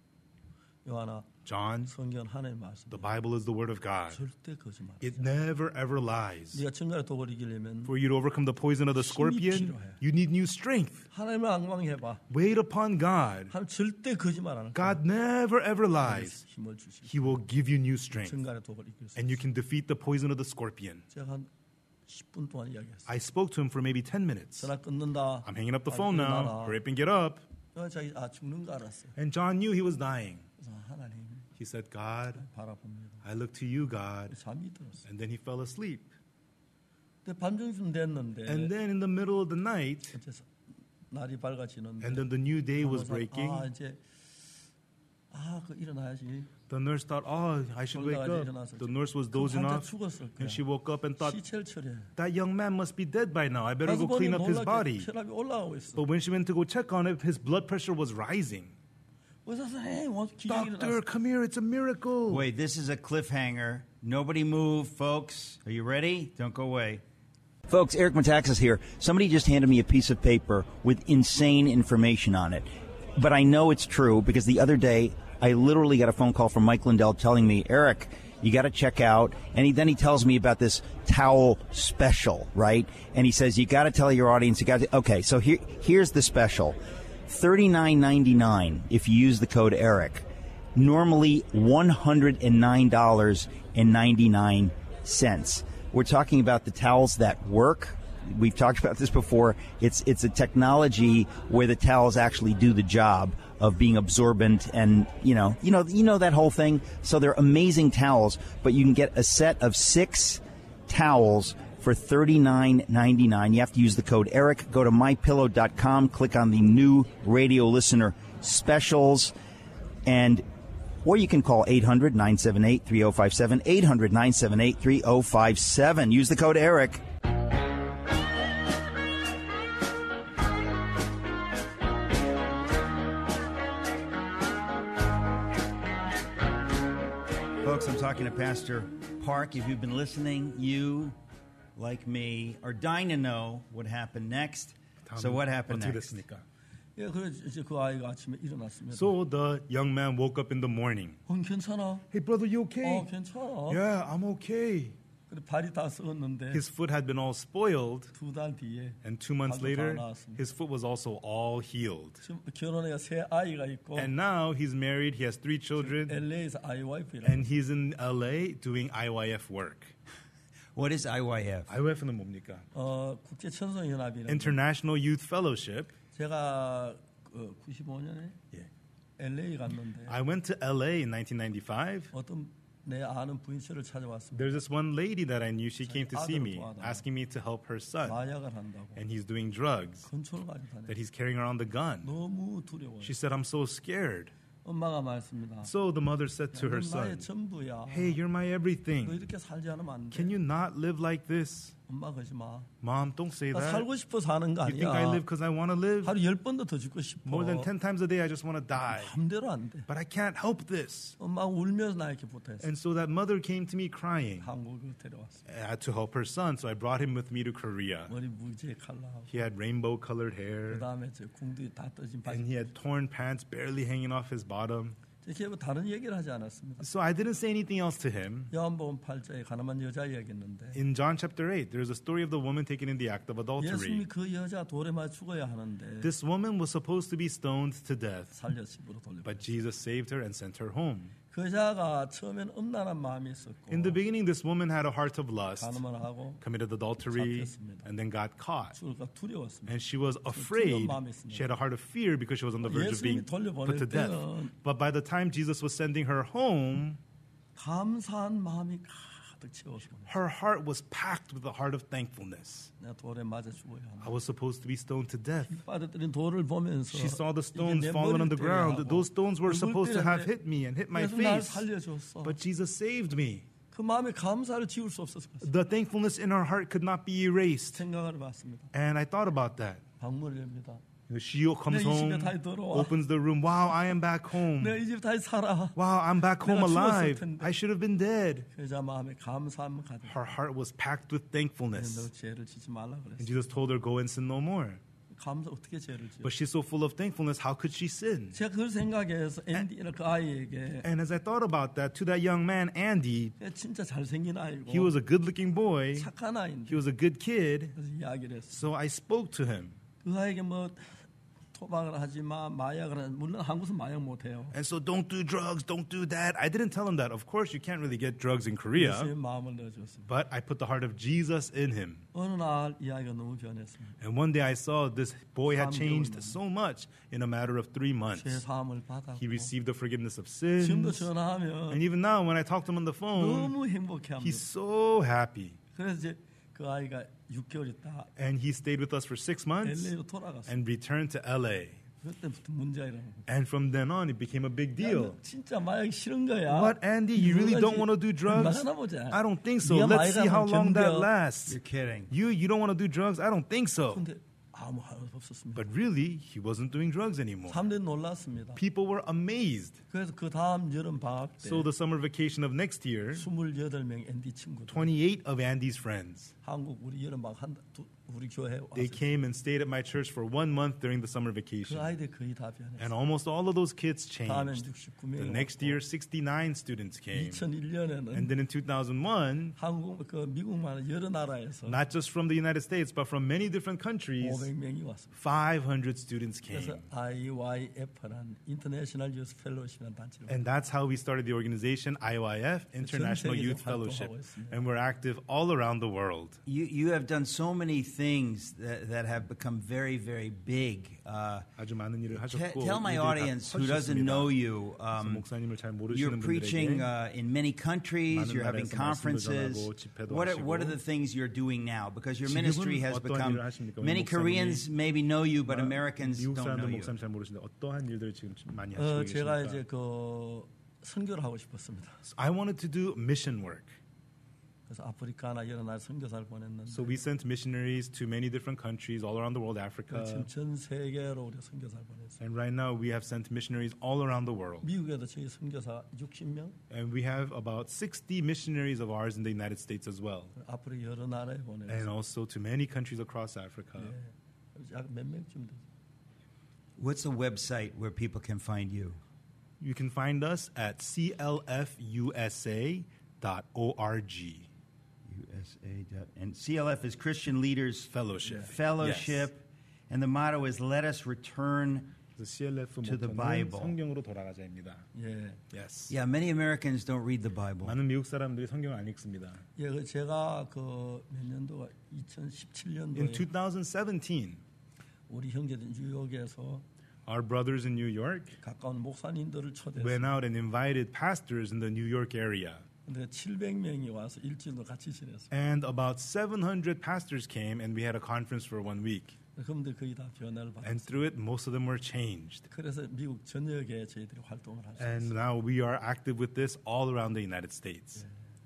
요한아, John, 성경 하나님의 말씀. the Bible is the word of God. 절대 거짓말. It never ever lies. 네가 천간의 독을 이기려면 For you to overcome the poison of the scorpion, you need new strength. 하나님을 앙망해봐. Wait upon God. 하나님 절대 거짓말 안 할 거야. God never ever lies. 힘을 주시. He will give you new strength. 천간의 독을 이길 수 And you 있어. can defeat the poison of the scorpion. 제가 한 십 분 동안 이야기했어요. I spoke to him for maybe ten minutes. 전화 끊는다. I'm hanging up the phone now. Hurry up and get up. 자기 아 죽는 거 알았어요. And John knew he was dying. 그래서 하나님 He said, God, 바라봅니다. I look to you, God. 잠이 들었어요. And then he fell asleep. 근데 밤중쯤 됐는데 And then in the middle of the night, 이제 날이 밝아지는데 and then the new day was 그래서 breaking, 아 이제 아 그 일어나야지. the nurse thought, oh, I should wake up. The nurse was dozing 환자 off. 죽었을 거야. And she woke up and thought, 시체를 처리해. that young man must be dead by now. I better go clean up his body. 혈압이 올라가고 있어. But when she went to go check on it, his blood pressure was rising. 의사 선생님, 기적이 Doctor, 일어났어. come here. It's a miracle. Wait, this is a cliffhanger. Nobody move, folks. Are you ready? Don't go away. Folks, Eric Metaxas here. Somebody just handed me a piece of paper with insane information on it. But I know it's true because the other day I literally got a phone call from Mike Lindell telling me, Eric, you got to check out. And he, then he tells me about this towel special, right? And he says, you got to tell your audience, you got to, okay, so here, here's the special. thirty-nine ninety-nine if you use the code Eric. Normally one hundred nine dollars and ninety-nine cents. We're talking about the towels that work. We've talked about this before. It's it's a technology where the towels actually do the job of being absorbent and, you know, you know, you know that whole thing. So they're amazing towels, but you can get a set of six towels for thirty-nine ninety-nine. You have to use the code Eric. Go to my pillow dot com, click on the new radio listener specials, and or you can call eight hundred nine seven eight three oh five seven, eight hundred nine seven eight three oh five seven. Use the code Eric. Folks, I'm talking to Pastor Park. If you've been listening, you, like me, are dying to know what happened next. So what happened 어떻게 next? 됐습니까? 예, 그래 이제 그 아이가 아침에 일어났습니다. So the young man woke up in the morning. 어, 괜찮아. Hey, brother, you okay? 어, 괜찮아. Yeah, I'm okay. 그래 발이 다 썩었는데 His foot had been all spoiled, 두 달 뒤에 and two months 발도 다 later, 나았습니다. his foot was also all healed. 지금 결혼해가 새 아이가 있고 And now he's married, he has three children, 엘에이에서 아이와이프이라. and he's in L A doing I Y F work. What is I Y F? I Y F는 뭡니까? 어, 국제 천성 연합이라는 International Youth Fellowship. 제가 그 구십오 년에 예. 엘에이 갔는데 I went to L A in nineteen ninety-five. 어떤 내 아는 부인 저를 찾아왔습니다. There's this one lady that I knew, she came to see me, 아들을 도와달라고. asking me to help her son. 마약을 한다고. And he's doing drugs, 건초를 가지고 다녀. that he's carrying around the gun. 너무 두려워요. She said, I'm so scared. 엄마가 말습니다. So the mother said to her 넌 나의 son, 전부야. hey, you're my 너 everything. 이렇게 살지 않으면 안 돼. Can you not live like this? 엄마 그러지 마. Mom, don't say 나 that. 살고 싶어 사는 거 You think I 아니야. live because I want to live? 하루 열 번도 더 죽고 싶어. More than ten times a day, I just want to die. 맘대로 안 돼. But I can't help this. 엄마가 울면서 나에게 붙어있어. And so that mother came to me crying. 한국으로 데려왔어. I had to help her son, so I brought him with me to Korea. 머리 무지에 칼라하고. He had rainbow colored 그 hair, 다음에 저 궁둥이 다 떠진 바지. and he had torn pants barely hanging off his bottom. 제가 뭐 다른 얘기를 하지 않았습니다. So I didn't say anything else to him. 요한복음 팔 장에 가늠한 여자 이야기했는데 In John chapter eight, there's a story of the woman taken in the act of adultery. 예수님이 그 여자 돌에 맞아 죽어야 하는데 This woman was supposed to be stoned to death, 살려 집으로 돌려. but Jesus saved her and sent her home. 그 여자가 처음엔 음란한 마음이 있었고 In the beginning, this woman had a heart of lust, 가늠을 하고 committed adultery, 잡혔습니다. and then got caught. 죽을까 두려웠습니다. And she was afraid. She had a heart of fear because she was on the verge of being put to death. But by the time Jesus was sending her home, 감사한 마음이 가득 채워서 her heart was packed with the heart of thankfulness. 내가 돌에 맞아 죽어야 한다. I was supposed to be stoned to death. 빠져들인 돌을 보면서 She saw the 이게 stones 내 falling on the 머리를 ground. 때리라고. Those stones were 얼굴 supposed to have 때렸는데 hit me and hit my 예수 날 face. 살려줬어. But Jesus saved me. 그 마음의 감사를 지울 수 없었을 것같아요. The thankfulness in her heart could not be erased. 생각을 해봤습니다. And I thought about that. 방문을 엽니다. She comes home, opens the room. Wow, I am back home. 내가 이 집 다시 살아. Wow, I'm back home 내가 alive. 죽었을 텐데. I should have been dead. 그 여자 마음에 감사함 가득. Her heart was packed with 너 thankfulness. 죄를 짓지 말라 And 그랬어. Jesus told her, go and sin no more. 감사 어떻게 죄를 지어? But she's so full of thankfulness, how could she sin? 제가 그걸 생각해서 앤디는 그 아이에게 And as I thought about that, to that young man, Andy, 진짜 잘생긴 아이고 he was a good-looking boy. 착한 아이인데 He was a good kid. 그래서 이야기를 했어. So I spoke to him. 그 아이에게 뭐 토박을 하지 마, 마약을 하지 물론 한국에서 마약 못 해요. And so don't do drugs, don't do that. I didn't tell him that. Of course, you can't really get drugs in Korea. 예수의 마음을 넣어줬습니다. But I put the heart of Jesus in him. 어느 날 이 아이가 너무 변했습니다. And one day I saw this boy had changed so much in a matter of three 죄 months. 사함을 받았고 He received the forgiveness of 지금도 sins. 전화하면 And even now, when I talk to him on the phone, 너무 행복해합니다. he's so happy. 그래서 이제 그 아이가 육 개월 있다 And he stayed with us for six months 엘에이로 돌아갔어요. and returned to L A. 그때부터 문제가 일어난 거예요. And from then on, it became a big deal. 진짜 마약 싫은 거야. What, Andy? You really don't want to do drugs? 얼마나 보자. I don't think so. 네가 Let's see how 마약하면 long that 견뎌. lasts. You're kidding. You, you don't want to do drugs? I don't think so. 근데 아무 할 없었습니다. But really, he wasn't doing drugs anymore. 사람들이 놀랐습니다. People were amazed. 그래서 그 다음 여름 방학 때 So the summer vacation of next year, 스물여덟 명 앤디 친구들 twenty-eight of Andy's friends, 한국 우리 여름 방학 한 두, 우리 교회 they 왔어요. came and stayed at my church for one month during the summer 그 vacation. 아이들 거의 다 And 변했어요. almost all of those kids 다음엔 changed. 육십구 The 명이 next year, sixty-nine students came. 이천일 년에는 And then in two thousand one, 한국 그 미국만 여러 나라에서 not just from the United States, but from many different countries, 오백 명이 왔어요. five hundred students 그래서 came. 아이와이에프라는 International Youth Fellowship이라는 단체를 And that's how we started the organization I Y F, International 세계에서 Youth Fellowship. 활동하고 있습니다. And we're active all around the world. You you have done so many things that, that have become very, very big. Uh, 아주 많은 일을 te- 하셨고 tell my 일들이 다 audience who doesn't 커지셨습니다. know you. 그래서 Um, 목사님을 잘 you're 모르시는 preaching 분들에게 uh, in many countries. 많은 You're having 나라에서 말씀도 conferences. 전하고 집회도 What are, what are 하시고. the things you're doing now? Because your 지금은 ministry has 어떠한 become. 일을 하십니까? Many 목사님이 Koreans maybe know you, but Americans 미국 don't know 사람들 you. 목사님 잘 모르시는데 어떠한 일들을 지금 많이 어, 하시고 제가 계십니까? 이제 그 선교를 하고 싶었습니다. I wanted to do mission work. 그래서 아프리카나 여러 나라 선교사를 보냈는데 So we sent missionaries to many different countries all around the world, Africa. 지금 전 세계로 우리 선교사를 보냈어요. And right now we have sent missionaries all around the world. 미국에도 저희 선교사 육십 명, And we have about sixty missionaries of ours in the United States as well. 아프리카 여러 나라에 And 보냈어요. also to many countries across Africa. 예. 약 몇 명쯤 되죠. What's the website where people can find you? You can find us at c l f u s a dot org. U S A. And C L F is Christian Leaders Fellowship. Fellowship. And the motto is let us return. C L F To the 모토는 Bible. 성경으로 돌아가자입니다. 예. Yes. Yeah, many Americans don't read the Bible. 많은 미국 사람들이 성경을 안 읽습니다. 예, 그 제가 그 몇 년도가 이천십칠 년도에 In twenty seventeen, 우리 형제들 뉴욕에서 our brothers in New York 가까운 목사님들을 초대했어요. went out and invited pastors in the New York area. 근데 칠백 명이 와서 일주일도 같이 지냈어요. And about seven hundred pastors came and we had a conference for one week. 그분들 거의 다 변화를 And 받았어요. through it, most of them were changed. 그래서 미국 전역에 저희들이 활동을 할 수 And 있어요. now we are active with this all around the United States.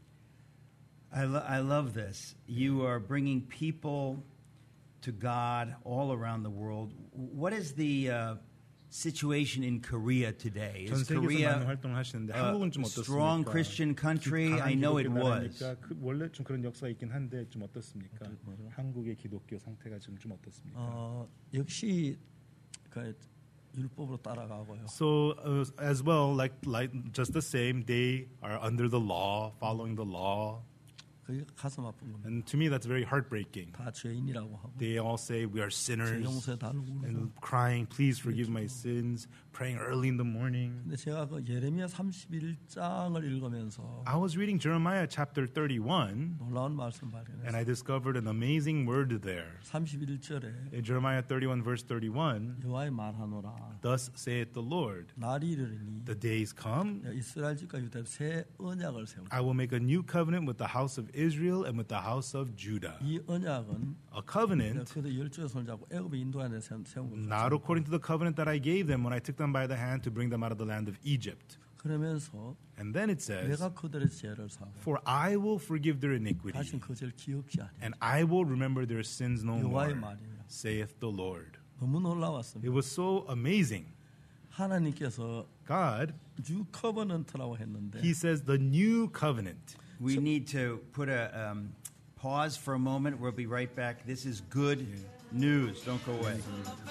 I, lo- I love this. You are bringing people to God all around the world. What is the uh, situation in Korea today? 전 Is 세계에서 많은 Korea 활동을 하시는데 a 한국은 좀 strong 어떻습니까? Christian country? 강한 I know it 기독교 was. 나라니까 그 원래 좀 그런 역사가 있긴 한데 좀 어떻습니까? 한국의 기독교 상태가 지금 좀 어떻습니까? 어, 역시 그 율법으로 따라가고요. So uh, as well, like like just the same, they are under the law, following the law, 그게 가슴 아픈 겁니다. and to me that's very heartbreaking. 다 죄인이라고 하고 They all say we are 죄 sinners 용서에 달고 and crying, please forgive my sins, praying early in the morning. 근데 제가 그 예레미야 삼십일 장을 읽으면서 I was reading Jeremiah chapter thirty-one, 놀라운 말씀 and 발견했어요. I discovered an amazing word there. 삼십일 절에 In Jeremiah thirty-one, verse thirty-one, 여호와의 말하노라 thus saith the Lord, 날이 이르리니 the days come, 내가 이스라엘 집과 유다 새 언약을 세우리라. I will make a new covenant with the house of Israel and with the house of Judah. 이 언약은 A 내가 covenant 그들 열조의 손을 잡고 애굽에 인도하는 데 세운 세운 겁니다. not according to the covenant that I gave them when I took them by the hand to bring them out of the land of Egypt. 그러면서 And then it says, 내가 그들의 죄를 사고 for I will forgive their 다시는 iniquity, 그 죄를 기억지 아니하리라. and I will remember their sins no more, 여호와의 말이니라. saith the Lord. 너무 놀라웠습니다. It was so amazing. 하나님께서 God, New Covenant라고 했는데 He says the new covenant. We need to put a um, pause for a moment. We'll be right back. This is good news. Don't go away.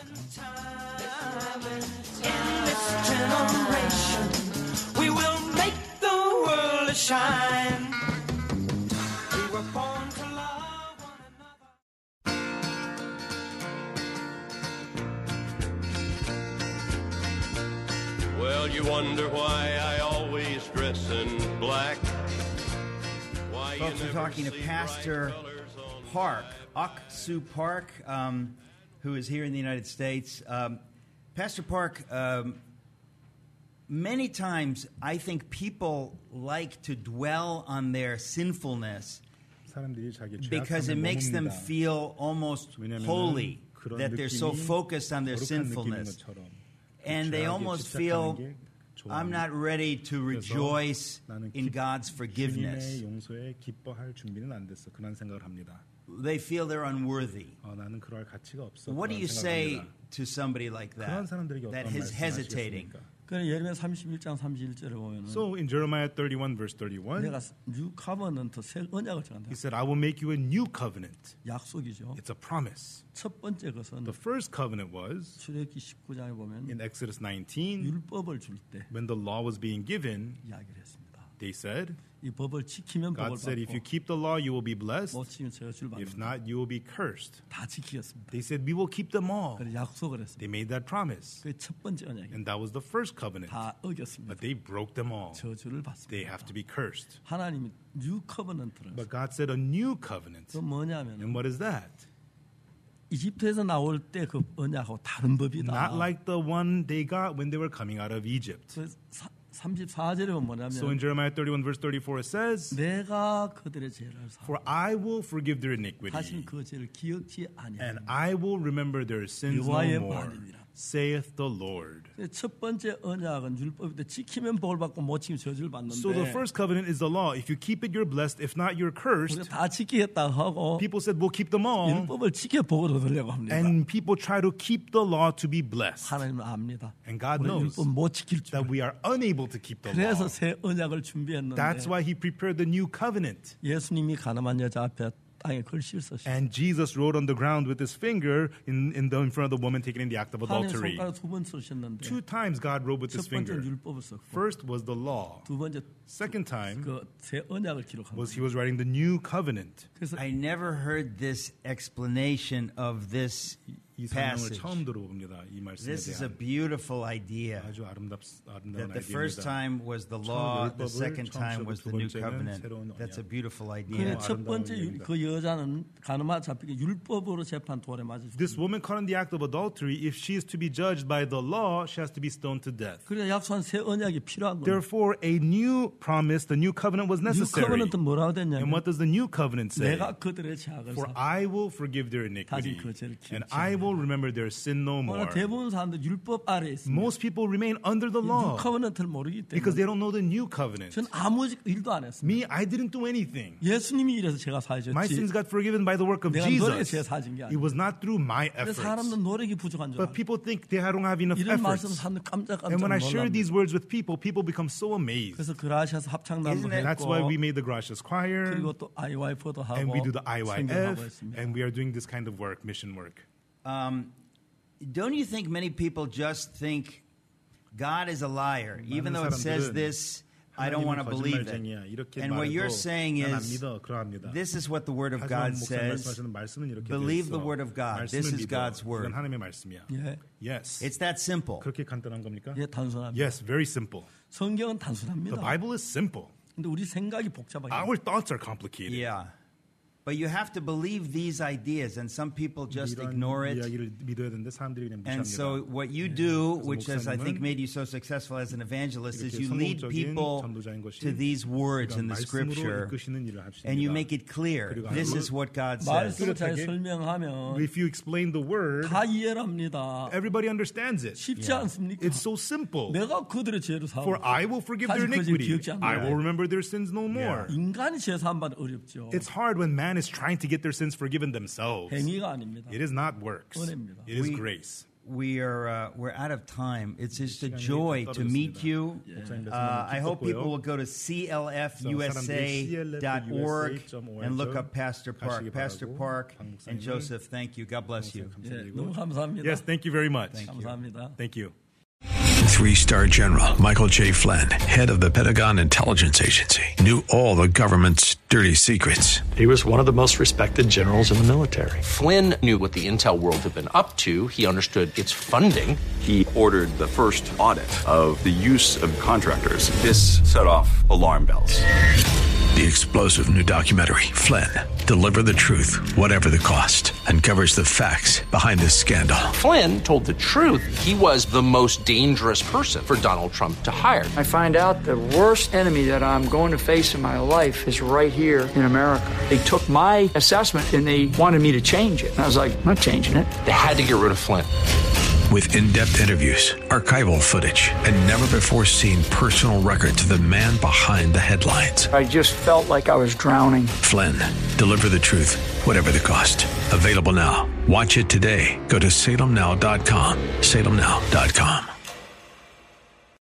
In this generation, we will make the world shine. We were born to love one another. Well, you wonder why I always dress in black. Why Folks, you we're never talking to see Pastor bright colors on Park, my Ak-Soo Park, um, who is here in the United States. Um, Pastor Park, um, many times I think people like to dwell on their sinfulness 사람들이 자기 because it 죄악함에 makes them 머�니다. feel almost 왜냐하면은 holy, 그런 that they're so 느낌이 focused on their 거룩한 느낌인 sinfulness. 것처럼 And they 죄악에 almost 집착하는 feel, 게 I'm 좋아합니다. not ready to rejoice 나는 in 기- God's forgiveness. 주님의 용서에 기뻐할 준비는 안 됐어. 그런 생각을 합니다. They feel they're unworthy. 어, 나는 그럴 가치가 없어. What do 그런 you 생각을 say 합니다. to somebody like 그런 that, 사람들에게 that 어떤 is hesitating? 말씀하시겠습니까? 그래 예레미야 삼십일 장 삼십일 절에 보면은 So in Jeremiah thirty-one verse thirty-one, 내가 New Covenant 새 언약을 정한다. he said, I will make you a new covenant. 약속이죠. It's a promise. 첫 번째 것은 The first covenant was 출애굽기 십구 장에 보면 in Exodus nineteen, 율법을 줄 때 when the law was being given, 이야기를 했습니다. they said, 이 법을 지키면 법을 God said, if you 받고 keep the law, you will be blessed. 못 지키면 저주를 If 받는다. not, you will be cursed. 다 지키겠습니다. They said, we will keep them all. 그래서 약속을 했습니다. They made that promise. 그게 첫 번째 언약이 And that was the first covenant. 다 어겼습니다. But they broke them all. 저주를 They 받습니다. have to be cursed. 하나님이 New Covenant를 But God said a new covenant. 그 뭐냐면 And what is that? 이집트에서 나올 때 그 언약하고 다른 법이다. Not like the one they got when they were coming out of Egypt. 그 사- 삼십사 절에 보면 So in 뭐냐면 Jeremiah thirty-one verse thirty-four it says, 내가 그들의 죄를 사 For I will forgive their 다시는 iniquity, 그 죄를 기억지 and 아니하리라. I will remember their sins no 여호와의 more, 말이니라. saith the Lord. 첫 번째 언약은 율법인데 지키면 복을 받고 못 지키면 저주를 받는데 So the first covenant is the law. If you keep it, you're blessed. If not, you're 우리가 cursed. 다 지키겠다 하고 People said, we'll keep them all. 율법을 지켜 복을 얻으려고 합니다. And people try to keep the law to be blessed. 하나님은 압니다. And God 우리 knows 율법 못 지킬 줄. that we are unable to keep the 그래서 law. 새 언약을 준비했는데 That's why he prepared the new covenant. 예수님이 가늠한 여자 앞에 땅에 글씨를 쓰시죠. And Jesus wrote on the ground with his finger in, in, the, in front of the woman taken in the act of 하나님 adultery. 손가락 두 번 쓰셨는데 Two times God wrote with his 첫 번째 finger. 율법을 썼고 First was the law. 두 번째 Second time 그 새 언약을 기록한 was 거예요. he was writing the new covenant. 그래서 I never heard this explanation of this 이 설명을 passage. 처음 들어봅니다. 이 말씀에 This is a 대한 beautiful idea. 아주 아름답 아름다운 That the first 아이디어입니다. time was the 처음 law, the 율법을 second 처음 time 쓰고 was 두 the new 번째는 covenant. 새로운 That's a 언약. beautiful 그 idea. 첫 번째 유- 아름다운 그 여자는 가늠하 잡히게 율법으로 재판 돌에 맞을 수 This 있습니다. woman caught in the act of adultery, if she is to be judged by the law, she has to be stoned to death. 그래서 약속한 새 언약이 필요한 거예요. Therefore, a new promise, the new covenant was 뉴 necessary. 커버넌트 뭐라고 And 됐냐면 what does the new covenant say? 내가 그들의 죄악을 For 사. I will forgive their iniquity, 다시 그 죄를 and 기억지 I will remember their sin no 오늘 more. 대부분 사람들 율법 아래 있습니다. Most people remain under the 뉴 law 커버넌트를 모르기 because 때문에 they don't know the new covenant. 전 아무 일도 안 했습니다. Me, I didn't do anything. 예수님이 이래서 제가 My 사해줬지. sins got forgiven by the work of 내가 노력에 Jesus. 제가 사진 게 It 아니에요. was not through my 그래서 efforts. 사람들은 노력이 부족한 줄 But 알아요. people think they don't have enough 이런 말씀 efforts. 사람들 깜짝깜짝 And when I share 놀랍니다. these words with people, people become so amazed. 그래서 그라시아스 합창단도 Isn't it- That's 했고 why we made the Gracious Choir, 그리고 또 아이와이프도 하고 and we do the 선교하고 I Y F, 있습니다. and we are doing this kind of work, mission work. Um, don't you think many people just think God is a liar, even though it says 사람들은 this? I don't want to believe it. 거짓말쟁이야. 이렇게 And what you're 말해도 saying 난 안 is, 믿어. 그러합니다. this is what the Word of 하지만 God 목사님 says. 말씀하시는 말씀은 이렇게 Believe 돼 the 있어. Word of God. 말씀을 This is 믿어. God's Word. 이건 하나님의 말씀이야. 예, Yes. It's that simple. 그렇게 간단한 겁니까? 예, 단순합니다. Yes, very simple. 성경은 The 단순합니다. Bible is simple. 근데 우리 생각이 복잡하게. Our thoughts are complicated. Yeah. But you have to believe these ideas, and some people just 이런 ignore it. 이야기를 믿어야 되는데 사람들이 그냥 And 무시합니다. so what you do, 그래서 which has, I think, 목사님은 made you so successful as an evangelist, is 이렇게 you lead 성공적인 people 전도자인 것이 to these words in 우리가 the 말씀으로 scripture, 이끄시는 일을 하십니다. and you make it clear. 그리고 This 아주 is what God says. 말씀을 잘 뚜렷하게 설명하면 If you explain the word, 다 이해를 합니다. everybody understands it. 쉽지 않습니까? It's so simple. 내가 그들의 죄를 사하고 For I will forgive their 다시 그 죄를 iniquity. 기억지 않는다. I will remember their sins no more. 인간이 죄 사함 받기 어렵죠. It's hard when man man is trying to get their sins forgiven themselves. 행위가 아닙니다. It is not works. 은혜입니다. It is We- grace. We are uh, we're out of time. It's just a joy to meet you. Uh, I hope people will go to C L F U S A dot org and look up Pastor Park. Pastor Park and Joseph, thank you. God bless you. 예, 너무 감사합니다. Yes, thank you very much. 감사합니다. Thank you. Three-star General Michael J. Flynn, head of the Pentagon Intelligence Agency, knew all the government's dirty secrets. He was one of the most respected generals in the military. Flynn knew what the intel world had been up to. He understood its funding. He ordered the first audit of the use of contractors. This set off alarm bells. The explosive new documentary, Flynn, Deliver the Truth, Whatever the Cost, uncovers the facts behind this scandal. Flynn told the truth. He was the most dangerous person for Donald Trump to hire. I find out the worst enemy that I'm going to face in my life is right here in America. They took my assessment and they wanted me to change it. And I was like, I'm not changing it. They had to get rid of Flynn. With in-depth interviews, archival footage, and never-before-seen personal records of the man behind the headlines. I just felt like I was drowning. Flynn, Deliver the Truth, Whatever the Cost. Available now. Watch it today. Go to salem now dot com. salem now dot com.